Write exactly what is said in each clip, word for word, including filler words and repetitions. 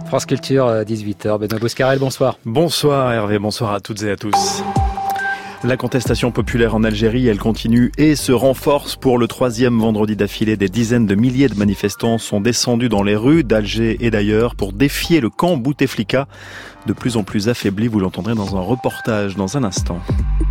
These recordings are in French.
France Culture, dix-huit heures. Benoît Bouscarel, bonsoir. Bonsoir Hervé, bonsoir à toutes et à tous. La contestation populaire en Algérie, elle continue et se renforce. Pour le troisième vendredi d'affilée, des dizaines de milliers de manifestants sont descendus dans les rues d'Alger et d'ailleurs pour défier le camp Bouteflika, de plus en plus affaibli. Vous l'entendrez dans un reportage dans un instant.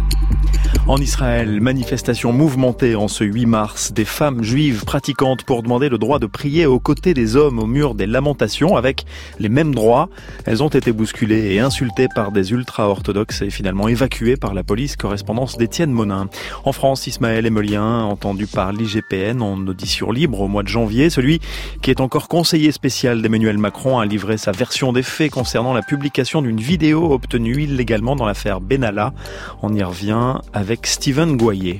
En Israël, manifestation mouvementée en ce huit mars, des femmes juives pratiquantes pour demander le droit de prier aux côtés des hommes au mur des lamentations avec les mêmes droits. Elles ont été bousculées et insultées par des ultra-orthodoxes et finalement évacuées par la police. Correspondance d'Étienne Monin. En France, Ismaël Emelien, entendu par l'I G P N en audition libre au mois de janvier, celui qui est encore conseiller spécial d'Emmanuel Macron, a livré sa version des faits concernant la publication d'une vidéo obtenue illégalement dans l'affaire Benalla. On y revient avec Steven Goyer.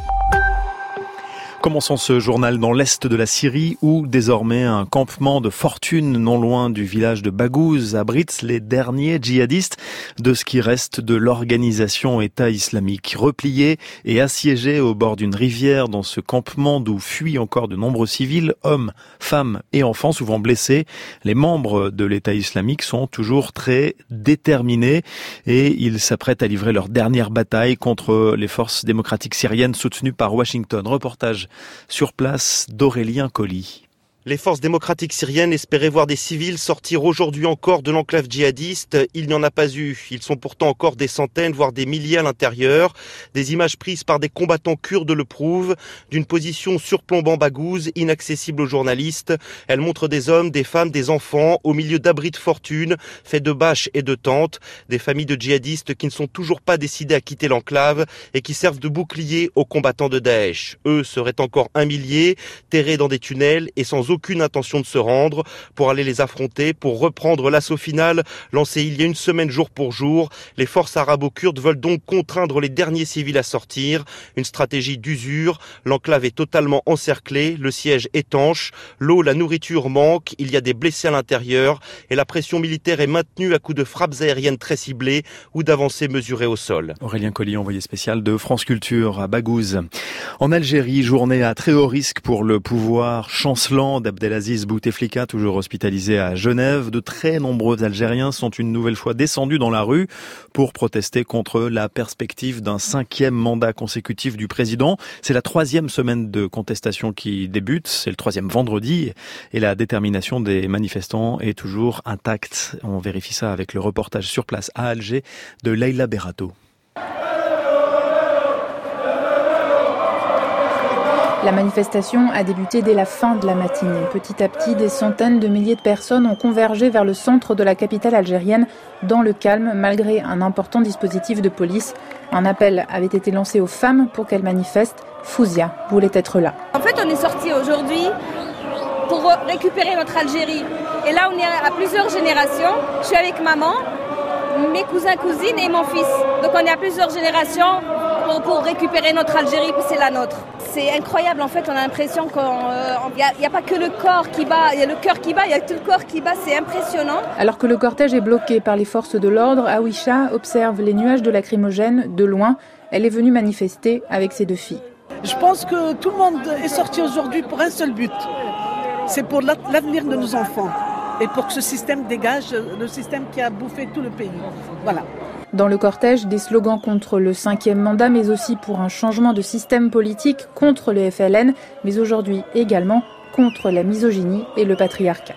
Commençons ce journal dans l'est de la Syrie où désormais un campement de fortune non loin du village de Baghouz abrite les derniers djihadistes de ce qui reste de l'organisation État islamique. Repliés et assiégés au bord d'une rivière dans ce campement d'où fuient encore de nombreux civils, hommes, femmes et enfants souvent blessés, les membres de l'État islamique sont toujours très déterminés et ils s'apprêtent à livrer leur dernière bataille contre les forces démocratiques syriennes soutenues par Washington. Reportage sur place d'Aurélien Colli. Les forces démocratiques syriennes espéraient voir des civils sortir aujourd'hui encore de l'enclave djihadiste. Il n'y en a pas eu. Ils sont pourtant encore des centaines, voire des milliers à l'intérieur. Des images prises par des combattants kurdes le prouvent. D'une position surplombant Baghouz, inaccessible aux journalistes. Elle montre des hommes, des femmes, des enfants, au milieu d'abris de fortune, faits de bâches et de tentes. Des familles de djihadistes qui ne sont toujours pas décidés à quitter l'enclave et qui servent de bouclier aux combattants de Daesh. Eux seraient encore un millier, terrés dans des tunnels et sans aucun aucune intention de se rendre pour aller les affronter, pour reprendre l'assaut final lancé il y a une semaine jour pour jour. Les forces arabo-kurdes veulent donc contraindre les derniers civils à sortir. Une stratégie d'usure. L'enclave est totalement encerclée, le siège étanche, l'eau, la nourriture manquent, il y a des blessés à l'intérieur et la pression militaire est maintenue à coups de frappes aériennes très ciblées ou d'avancées mesurées au sol. Aurélien Colli, envoyé spécial de France Culture à Baghouz. En Algérie, journée à très haut risque pour le pouvoir chancelant d'Abdelaziz Bouteflika, toujours hospitalisé à Genève. De très nombreux Algériens sont une nouvelle fois descendus dans la rue pour protester contre la perspective d'un cinquième mandat consécutif du président. C'est la troisième semaine de contestation qui débute, c'est le troisième vendredi et la détermination des manifestants est toujours intacte. On vérifie ça avec le reportage sur place à Alger de Leïla Berato. La manifestation a débuté dès la fin de la matinée. Petit à petit, des centaines de milliers de personnes ont convergé vers le centre de la capitale algérienne dans le calme, malgré un important dispositif de police. Un appel avait été lancé aux femmes pour qu'elles manifestent. Fouzia voulait être là. En fait, on est sortis aujourd'hui pour récupérer notre Algérie. Et là, on est à plusieurs générations. Je suis avec maman, mes cousins, cousines et mon fils. Donc on est à plusieurs générations pour, pour récupérer notre Algérie, puis c'est la nôtre. C'est incroyable, en fait, on a l'impression qu'il n'y a, a pas que le corps qui bat, il y a le cœur qui bat, il y a tout le corps qui bat, c'est impressionnant. Alors que le cortège est bloqué par les forces de l'ordre, Aouisha observe les nuages de lacrymogènes de loin. Elle est venue manifester avec ses deux filles. Je pense que tout le monde est sorti aujourd'hui pour un seul but. C'est pour l'avenir de nos enfants et pour que ce système dégage, le système qui a bouffé tout le pays. Voilà. Dans le cortège, des slogans contre le cinquième mandat, mais aussi pour un changement de système politique, contre le F L N, mais aujourd'hui également contre la misogynie et le patriarcat.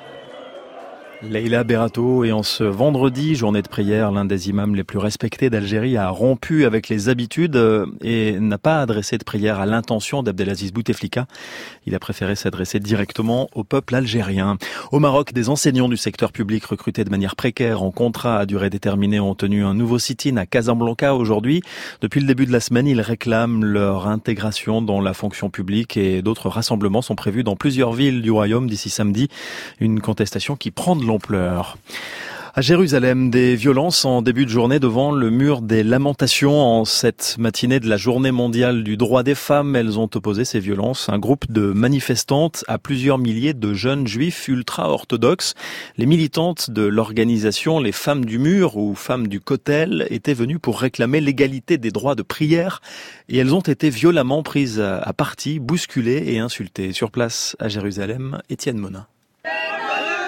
Leïla Berato, et en ce vendredi, journée de prière, l'un des imams les plus respectés d'Algérie a rompu avec les habitudes et n'a pas adressé de prière à l'intention d'Abdelaziz Bouteflika. Il a préféré s'adresser directement au peuple algérien. Au Maroc, des enseignants du secteur public recrutés de manière précaire en contrat à durée déterminée ont tenu un nouveau sit-in à Casablanca aujourd'hui. Depuis le début de la semaine, ils réclament leur intégration dans la fonction publique et d'autres rassemblements sont prévus dans plusieurs villes du royaume d'ici samedi. Une contestation qui prend de l'ampleur. À Jérusalem, des violences en début de journée devant le mur des lamentations. En cette matinée de la journée mondiale du droit des femmes, elles ont opposé ces violences. Un groupe de manifestantes à plusieurs milliers de jeunes juifs ultra-orthodoxes. Les militantes de l'organisation Les Femmes du Mur ou Femmes du Kotel étaient venues pour réclamer l'égalité des droits de prière et elles ont été violemment prises à partie, bousculées et insultées. Sur place à Jérusalem, Étienne Monin.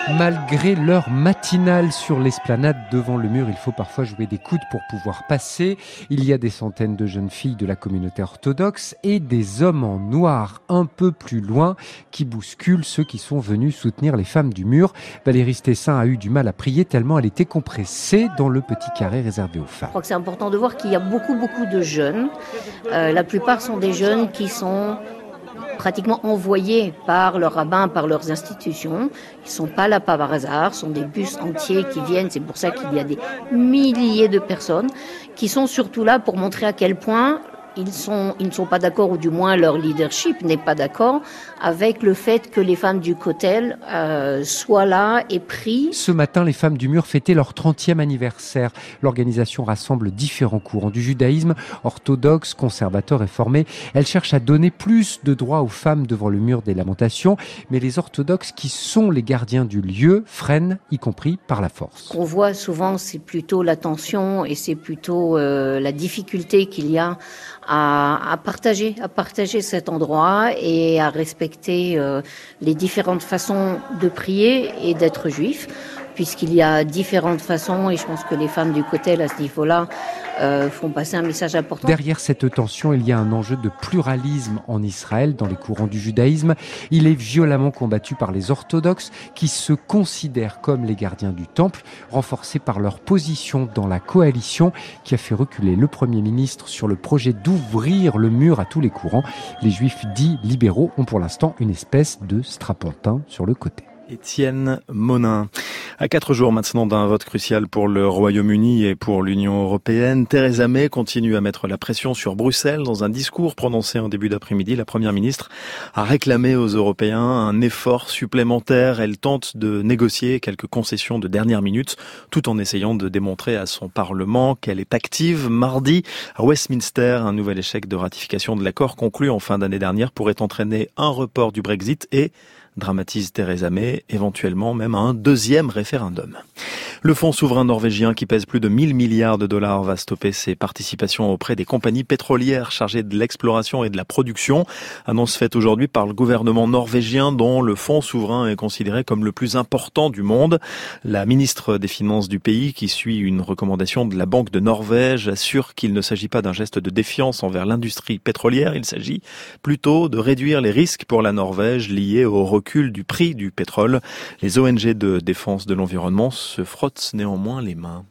Malgré l'heure matinale sur l'esplanade devant le mur, il faut parfois jouer des coudes pour pouvoir passer. Il y a des centaines de jeunes filles de la communauté orthodoxe et des hommes en noir un peu plus loin qui bousculent ceux qui sont venus soutenir les femmes du mur. Valérie Stessin a eu du mal à prier tellement elle était compressée dans le petit carré réservé aux femmes. Je crois que c'est important de voir qu'il y a beaucoup, beaucoup de jeunes. Euh, la plupart sont des jeunes qui sont pratiquement envoyés par leurs rabbins, par leurs institutions. Ils ne sont pas là par hasard, ce sont des bus entiers qui viennent. C'est pour ça qu'il y a des milliers de personnes qui sont surtout là pour montrer à quel point Ils, sont, ils ne sont pas d'accord, ou du moins leur leadership n'est pas d'accord avec le fait que les femmes du Kotel euh, soient là et prient. Ce matin, les femmes du mur fêtaient leur trentième anniversaire. L'organisation rassemble différents courants du judaïsme, orthodoxe, conservateur, réformé. Elle cherche à donner plus de droits aux femmes devant le mur des lamentations, mais les orthodoxes, qui sont les gardiens du lieu, freinent, y compris par la force. Ce qu'on voit souvent, c'est plutôt la tension et c'est plutôt euh, la difficulté qu'il y a À, à partager, à partager cet endroit et à respecter euh, les différentes façons de prier et d'être juif, puisqu'il y a différentes façons et je pense que les femmes du Kotel à ce niveau-là euh, font passer un message important. Derrière cette tension, il y a un enjeu de pluralisme en Israël dans les courants du judaïsme. Il est violemment combattu par les orthodoxes qui se considèrent comme les gardiens du temple, renforcés par leur position dans la coalition qui a fait reculer le Premier ministre sur le projet d'ouvrir le mur à tous les courants. Les juifs dits libéraux ont pour l'instant une espèce de strapontin sur le côté. Étienne Monin. À quatre jours maintenant d'un vote crucial pour le Royaume-Uni et pour l'Union européenne, Theresa May continue à mettre la pression sur Bruxelles. Dans un discours prononcé en début d'après-midi, la Première ministre a réclamé aux Européens un effort supplémentaire. Elle tente de négocier quelques concessions de dernière minute, tout en essayant de démontrer à son Parlement qu'elle est active. Mardi, à Westminster, un nouvel échec de ratification de l'accord conclu en fin d'année dernière pourrait entraîner un report du Brexit et dramatise Theresa May, éventuellement même un deuxième référendum. Le fonds souverain norvégien, qui pèse plus de mille milliards de dollars, va stopper ses participations auprès des compagnies pétrolières chargées de l'exploration et de la production. Annonce faite aujourd'hui par le gouvernement norvégien, dont le fonds souverain est considéré comme le plus important du monde. La ministre des Finances du pays, qui suit une recommandation de la Banque de Norvège, assure qu'il ne s'agit pas d'un geste de défiance envers l'industrie pétrolière. Il s'agit plutôt de réduire les risques pour la Norvège liés au recul du prix du pétrole. Les O N G de défense de l'environnement se frottent néanmoins les mains.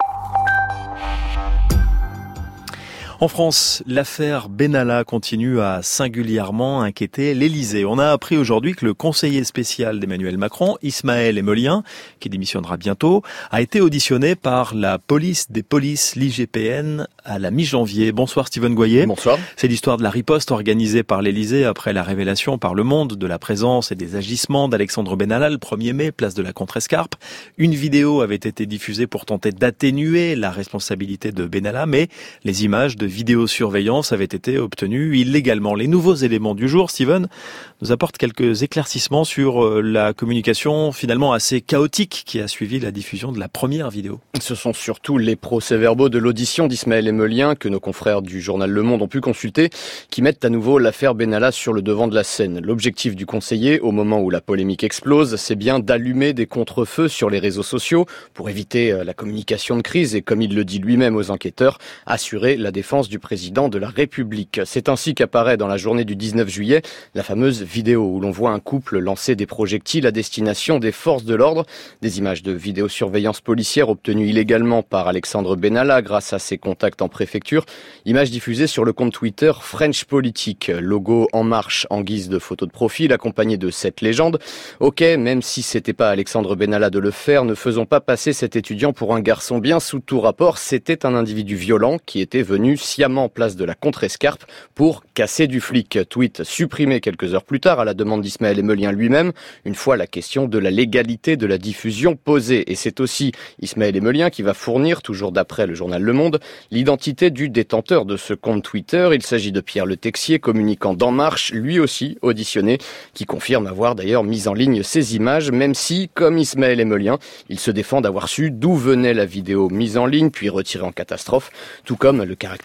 En France, l'affaire Benalla continue à singulièrement inquiéter l'Élysée. On a appris aujourd'hui que le conseiller spécial d'Emmanuel Macron, Ismaël Emelien, qui démissionnera bientôt, a été auditionné par la police des polices, l'I G P N, à la mi-janvier. Bonsoir Steven Goyer. Bonsoir. C'est l'histoire de la riposte organisée par l'Élysée après la révélation par Le Monde de la présence et des agissements d'Alexandre Benalla le premier mai, place de la Contrescarpe. Une vidéo avait été diffusée pour tenter d'atténuer la responsabilité de Benalla, mais les images de vidéosurveillance avaient été obtenues illégalement. Les nouveaux éléments du jour, Steven, nous apportent quelques éclaircissements sur la communication finalement assez chaotique qui a suivi la diffusion de la première vidéo. Ce sont surtout les procès-verbaux de l'audition d'Ismaël Emelien que nos confrères du journal Le Monde ont pu consulter, qui mettent à nouveau l'affaire Benalla sur le devant de la scène. L'objectif du conseiller, au moment où la polémique explose, c'est bien d'allumer des contre-feux sur les réseaux sociaux pour éviter la communication de crise et, comme il le dit lui-même aux enquêteurs, assurer la défense du président de la République. C'est ainsi qu'apparaît dans la journée du dix-neuf juillet la fameuse vidéo où l'on voit un couple lancer des projectiles à destination des forces de l'ordre. Des images de vidéosurveillance policière obtenues illégalement par Alexandre Benalla grâce à ses contacts en préfecture. Images diffusées sur le compte Twitter French Politique. Logo En Marche en guise de photo de profil accompagné de cette légende. Ok, même si c'était pas Alexandre Benalla de le faire, ne faisons pas passer cet étudiant pour un garçon bien sous tout rapport. C'était un individu violent qui était venu sciemment place de la Contrescarpe pour casser du flic. Tweet supprimé quelques heures plus tard à la demande d'Ismaël Emelien lui-même, une fois la question de la légalité de la diffusion posée. Et c'est aussi Ismaël Emelien qui va fournir, toujours d'après le journal Le Monde, l'identité du détenteur de ce compte Twitter. Il s'agit de Pierre Le Texier, communicant d'En Marche, lui aussi auditionné, qui confirme avoir d'ailleurs mis en ligne ces images, même si, comme Ismaël Emelien, il se défend d'avoir su d'où venait la vidéo mise en ligne, puis retirée en catastrophe, tout comme le caractère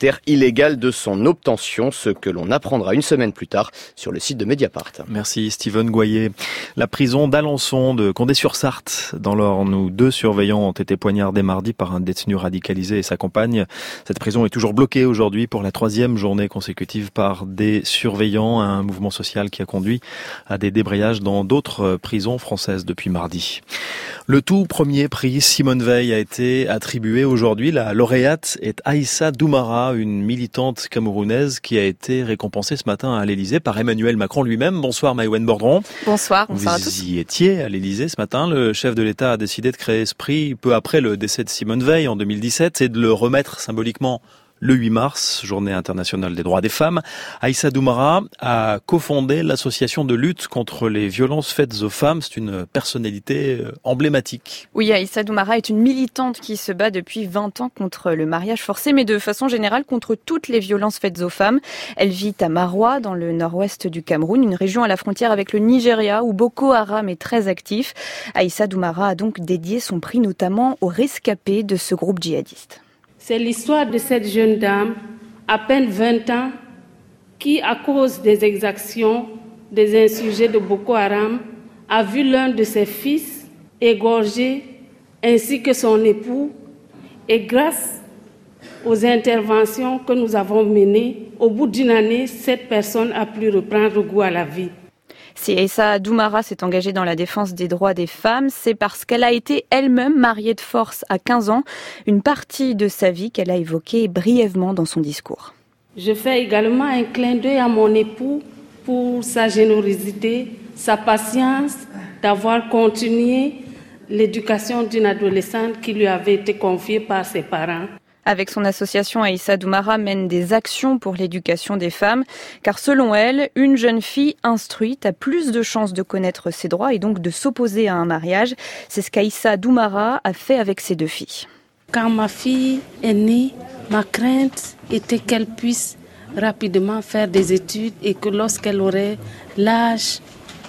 caractère illégal de son obtention, ce que l'on apprendra une semaine plus tard sur le site de Mediapart. Merci Steven Goyer. La prison d'Alençon de Condé-sur-Sarthe dans l'Orne où deux surveillants ont été poignardés mardi par un détenu radicalisé et sa compagne. Cette prison est toujours bloquée aujourd'hui pour la troisième journée consécutive par des surveillants, un mouvement social qui a conduit à des débrayages dans d'autres prisons françaises depuis mardi. Le tout premier prix Simone Veil a été attribué aujourd'hui. La lauréate est Aïssa Doumara, une militante camerounaise qui a été récompensée ce matin à l'Élysée par Emmanuel Macron lui-même. Bonsoir Maïwenn Bordron. Bonsoir, bonsoir Vous à tous. y étiez à l'Élysée ce matin. Le chef de l'État a décidé de créer ce prix peu après le décès de Simone Veil en deux mille dix-sept et de le remettre symboliquement le huit mars, journée internationale des droits des femmes. Aïssa Doumara a cofondé l'association de lutte contre les violences faites aux femmes. C'est une personnalité emblématique. Oui, Aïssa Doumara est une militante qui se bat depuis vingt ans contre le mariage forcé, mais de façon générale contre toutes les violences faites aux femmes. Elle vit à Maroua, dans le nord-ouest du Cameroun, une région à la frontière avec le Nigeria, où Boko Haram est très actif. Aïssa Doumara a donc dédié son prix notamment aux rescapés de ce groupe djihadiste. C'est l'histoire de cette jeune dame, à peine vingt ans, qui, à cause des exactions des insurgés de Boko Haram, a vu l'un de ses fils égorgé, ainsi que son époux. Et grâce aux interventions que nous avons menées, au bout d'une année, cette personne a pu reprendre goût à la vie. Si Aïssa Doumara s'est engagée dans la défense des droits des femmes, c'est parce qu'elle a été elle-même mariée de force à quinze ans, une partie de sa vie qu'elle a évoquée brièvement dans son discours. Je fais également un clin d'œil à mon époux pour sa générosité, sa patience d'avoir continué l'éducation d'une adolescente qui lui avait été confiée par ses parents. Avec son association, Aïssa Doumara mène des actions pour l'éducation des femmes, car selon elle, une jeune fille instruite a plus de chances de connaître ses droits et donc de s'opposer à un mariage. C'est ce qu'Aïssa Doumara a fait avec ses deux filles. Quand ma fille est née, ma crainte était qu'elle puisse rapidement faire des études et que lorsqu'elle aurait l'âge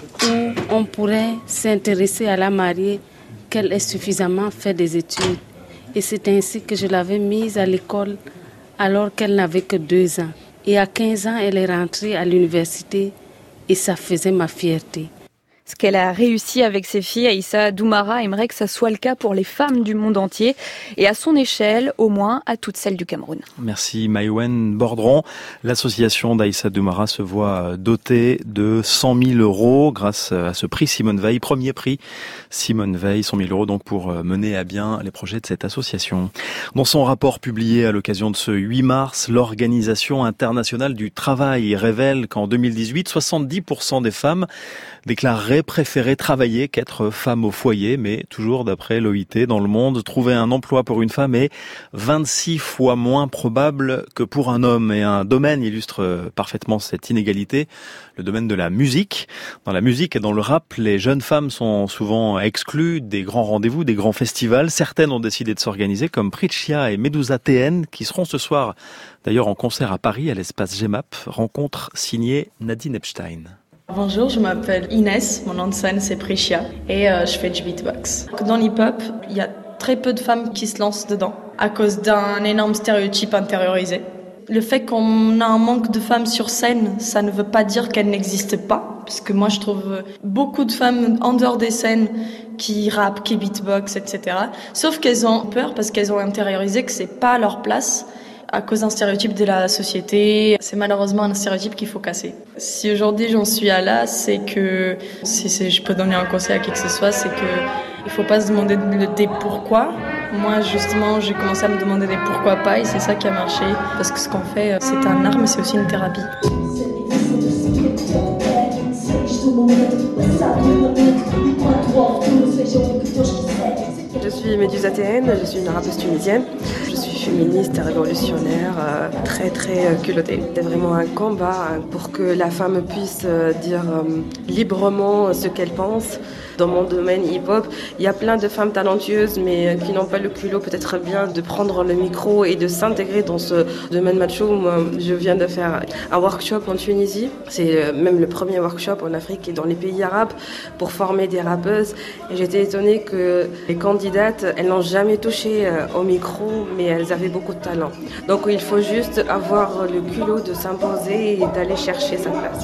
où on pourrait s'intéresser à la marier, qu'elle ait suffisamment fait des études. Et c'est ainsi que je l'avais mise à l'école alors qu'elle n'avait que deux ans. Et à quinze ans, elle est rentrée à l'université et ça faisait ma fierté. Ce qu'elle a réussi avec ses filles, Aïssa Doumara aimerait que ça soit le cas pour les femmes du monde entier et à son échelle, au moins à toutes celles du Cameroun. Merci Maïwenn Bordron. L'association d'Aïssa Doumara se voit dotée de cent mille euros grâce à ce prix Simone Veil, premier prix Simone Veil, cent mille euros donc pour mener à bien les projets de cette association. Dans son rapport publié à l'occasion de ce huit mars, l'Organisation internationale du travail révèle qu'en deux mille dix-huit, soixante-dix pour cent des femmes déclareraient préférer travailler qu'être femme au foyer, mais toujours d'après l'O I T, dans le monde, trouver un emploi pour une femme est vingt-six fois moins probable que pour un homme. Et un domaine illustre parfaitement cette inégalité, le domaine de la musique. Dans la musique et dans le rap, les jeunes femmes sont souvent exclues des grands rendez-vous, des grands festivals. Certaines ont décidé de s'organiser, comme Pritchia et Medusa T N, qui seront ce soir d'ailleurs en concert à Paris, à l'espace G M A P. Rencontre signée Nadine Epstein. Bonjour, je m'appelle Inès, mon nom de scène c'est Pritchia et euh, je fais du beatbox. Dans l'hip-hop, il y a très peu de femmes qui se lancent dedans à cause d'un énorme stéréotype intériorisé. Le fait qu'on a un manque de femmes sur scène, ça ne veut pas dire qu'elles n'existent pas, parce que moi je trouve beaucoup de femmes en dehors des scènes qui rappent, qui beatbox, et cetera. Sauf qu'elles ont peur parce qu'elles ont intériorisé que c'est pas leur place. À cause d'un stéréotype de la société, c'est malheureusement un stéréotype qu'il faut casser. Si aujourd'hui j'en suis à là, c'est que, si c'est, je peux donner un conseil à qui que ce soit, c'est que il faut pas se demander des pourquoi. Moi justement, j'ai commencé à me demander des pourquoi pas et c'est ça qui a marché. Parce que ce qu'on fait, c'est un art mais c'est aussi une thérapie. Je suis Medusa T N, je suis une rappeuse tunisienne. Je suis féministe, révolutionnaire, euh, très très euh, culottée. C'est vraiment un combat hein, pour que la femme puisse euh, dire euh, librement ce qu'elle pense. Dans mon domaine hip-hop, il y a plein de femmes talentueuses mais euh, qui n'ont pas le culot peut-être bien de prendre le micro et de s'intégrer dans ce domaine macho. Moi, je viens de faire un workshop en Tunisie. C'est euh, même le premier workshop en Afrique et dans les pays arabes pour former des rappeuses. Et j'étais étonnée que les candidates, elles n'ont jamais touché euh, au micro, mais elles avaient avaient beaucoup de talent. Donc il faut juste avoir le culot de s'imposer et d'aller chercher sa place.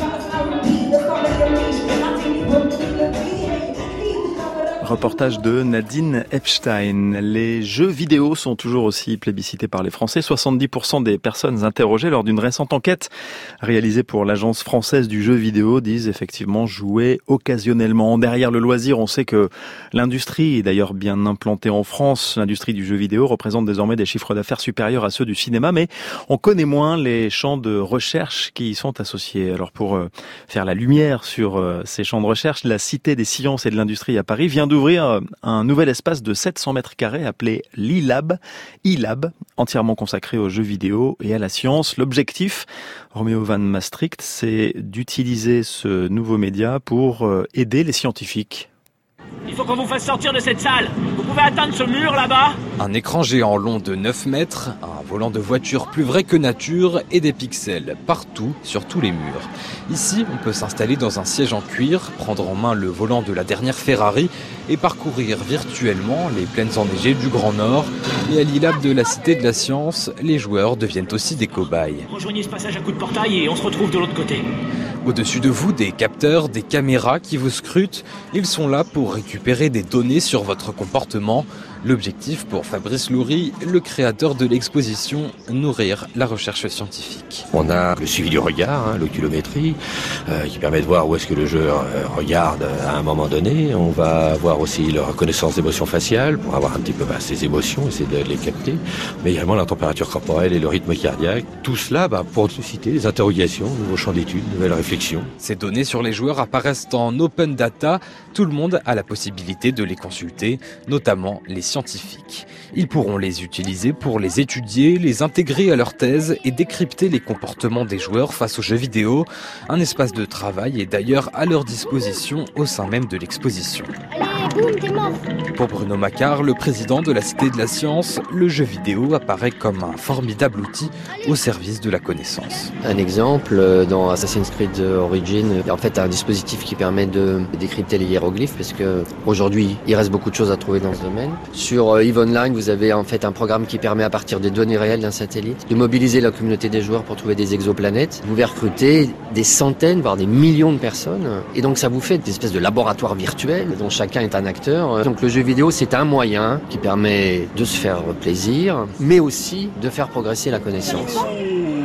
Reportage de Nadine Epstein. Les jeux vidéo sont toujours aussi plébiscités par les Français. soixante-dix pour cent des personnes interrogées lors d'une récente enquête réalisée pour l'Agence française du jeu vidéo disent effectivement jouer occasionnellement. Derrière le loisir, on sait que l'industrie est d'ailleurs bien implantée en France. L'industrie du jeu vidéo représente désormais des chiffres d'affaires supérieurs à ceux du cinéma, mais on connaît moins les champs de recherche qui y sont associés. Alors pour faire la lumière sur ces champs de recherche, la Cité des sciences et de l'industrie à Paris vient d'ouvrir un nouvel espace de sept cents mètres carrés appelé l'e-lab, e-lab, entièrement consacré aux jeux vidéo et à la science. L'objectif, Roméo Van Maastricht, c'est d'utiliser ce nouveau média pour aider les scientifiques. Il faut qu'on vous fasse sortir de cette salle. Vous pouvez atteindre ce mur là-bas ? Un écran géant long de neuf mètres, un volant de voiture plus vrai que nature et des pixels partout sur tous les murs. Ici, on peut s'installer dans un siège en cuir, prendre en main le volant de la dernière Ferrari et parcourir virtuellement les plaines enneigées du Grand Nord. Et à l'e-lab de la Cité de la Science, les joueurs deviennent aussi des cobayes. Rejoignez ce passage à coup de portail et on se retrouve de l'autre côté. Au-dessus de vous, des capteurs, des caméras qui vous scrutent. Ils sont là pour récupérer des données sur votre comportement. L'objectif pour Fabrice Loury, le créateur de l'exposition, nourrir la recherche scientifique. On a le suivi du regard, hein, l'oculométrie, euh, qui permet de voir où est-ce que le joueur euh, regarde à un moment donné. On va avoir aussi la reconnaissance d'émotions faciales pour avoir un petit peu bah, ses émotions, essayer de les capter. Mais également la température corporelle et le rythme cardiaque. Tout cela bah, pour susciter des interrogations, nouveaux champs d'études, nouvelles réflexions. Ces données sur les joueurs apparaissent en open data. Tout le monde a la possibilité de les consulter, notamment les scientifiques. Ils pourront les utiliser pour les étudier, les intégrer à leur thèse et décrypter les comportements des joueurs face aux jeux vidéo. Un espace de travail est d'ailleurs à leur disposition au sein même de l'exposition. Allez, boum, t'es mort. Pour Bruno Macquart, le président de la Cité de la Science, le jeu vidéo apparaît comme un formidable outil au service de la connaissance. Un exemple, dans Assassin's Creed Origins, en fait, un dispositif qui permet de décrypter les hiéroglyphes, parce que aujourd'hui, il reste beaucoup de choses à trouver dans ce domaine. Sur EVE Online, vous avez en fait un programme qui permet à partir des données réelles d'un satellite de mobiliser la communauté des joueurs pour trouver des exoplanètes. Vous pouvez recruter des centaines, voire des millions de personnes. Et donc ça vous fait des espèces de laboratoires virtuels dont chacun est un acteur. Donc le jeu vidéo, c'est un moyen qui permet de se faire plaisir, mais aussi de faire progresser la connaissance. Oh !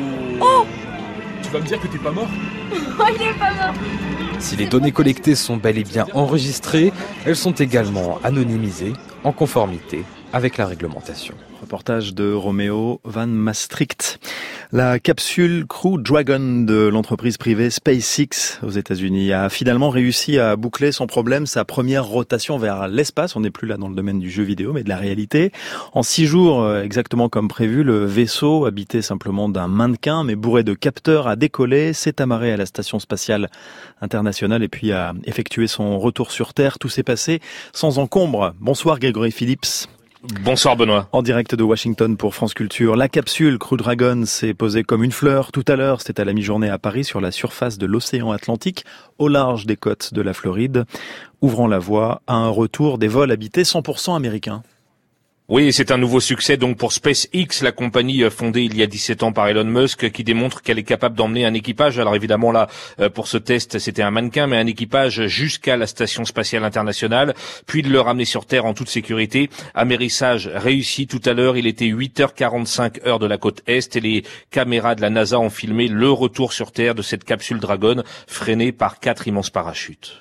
Tu vas me dire que t'es pas mort ? Oh, il est pas mort. Si les données collectées sont bel et bien enregistrées, elles sont également anonymisées en conformité avec la réglementation. Reportage de Roméo Van Maastricht. La capsule Crew Dragon de l'entreprise privée SpaceX aux États-Unis a finalement réussi à boucler sans problème sa première rotation vers l'espace. On n'est plus là dans le domaine du jeu vidéo, mais de la réalité. En six jours, exactement comme prévu, le vaisseau, habité simplement d'un mannequin, mais bourré de capteurs, a décollé, s'est amarré à la station spatiale internationale et puis a effectué son retour sur Terre. Tout s'est passé sans encombre. Bonsoir Grégory Phillips. Bonsoir Benoît. En direct de Washington pour France Culture. La capsule Crew Dragon s'est posée comme une fleur tout à l'heure. C'était à la mi-journée à Paris sur la surface de l'océan Atlantique, au large des côtes de la Floride, ouvrant la voie à un retour des vols habités cent pour cent américains. Oui, c'est un nouveau succès donc pour SpaceX, la compagnie fondée il y a dix-sept ans par Elon Musk, qui démontre qu'elle est capable d'emmener un équipage. Alors évidemment là, pour ce test, c'était un mannequin, mais un équipage jusqu'à la station spatiale internationale, puis de le ramener sur Terre en toute sécurité. Amérissage réussi tout à l'heure, il était huit heures quarante-cinq heure de la côte Est, et les caméras de la NASA ont filmé le retour sur Terre de cette capsule Dragon, freinée par quatre immenses parachutes.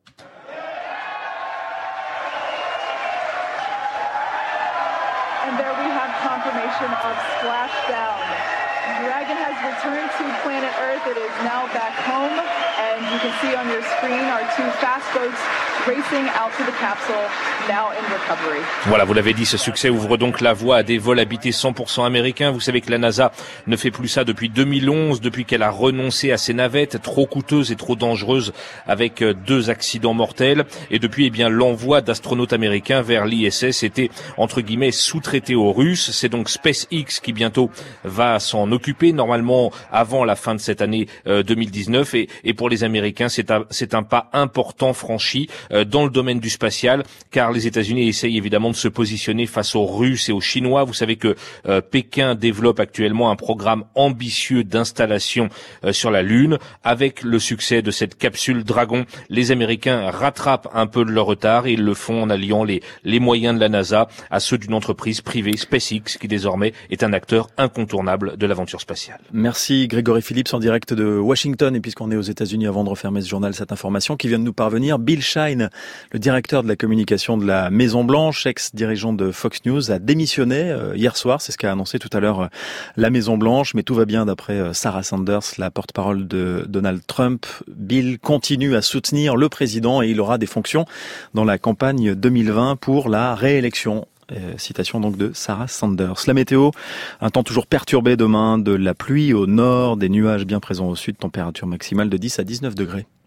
Of splashdown. Dragon has returned to planet Earth. It is now back home, and you can see on your screen our two fast boats racing out to the capsule, now in recovery. Voilà, vous l'avez dit, ce succès ouvre donc la voie à des vols habités cent pour cent américains. Vous savez que la NASA ne fait plus ça depuis deux mille onze, depuis qu'elle a renoncé à ses navettes trop coûteuses et trop dangereuses avec deux accidents mortels. Et depuis, eh bien, l'envoi d'astronautes américains vers l'I S S était, entre guillemets, sous-traité aux Russes. C'est donc SpaceX qui bientôt va s'en occuper, normalement avant la fin de cette année euh, deux mille dix-neuf. Et, et pour les Américains, c'est un, c'est un pas important franchi. dans le domaine du spatial, car les États-Unis essayent évidemment de se positionner face aux Russes et aux Chinois. Vous savez que euh, Pékin développe actuellement un programme ambitieux d'installation euh, sur la Lune. Avec le succès de cette capsule Dragon, les Américains rattrapent un peu de leur retard et ils le font en alliant les, les moyens de la NASA à ceux d'une entreprise privée, SpaceX, qui désormais est un acteur incontournable de l'aventure spatiale. Merci Grégory Phillips en direct de Washington. Et puisqu'on est aux États-Unis, avant de refermer ce journal, cette information qui vient de nous parvenir, Bill Shine, le directeur de la communication de la Maison-Blanche, ex-dirigeant de Fox News, a démissionné euh, hier soir. C'est ce qu'a annoncé tout à l'heure euh, la Maison-Blanche. Mais tout va bien d'après euh, Sarah Sanders, la porte-parole de Donald Trump. Bill continue à soutenir le président et il aura des fonctions dans la campagne deux mille vingt pour la réélection. Euh, citation donc de Sarah Sanders. La météo, un temps toujours perturbé demain, de la pluie au nord, des nuages bien présents au sud, température maximale de dix à dix-neuf degrés.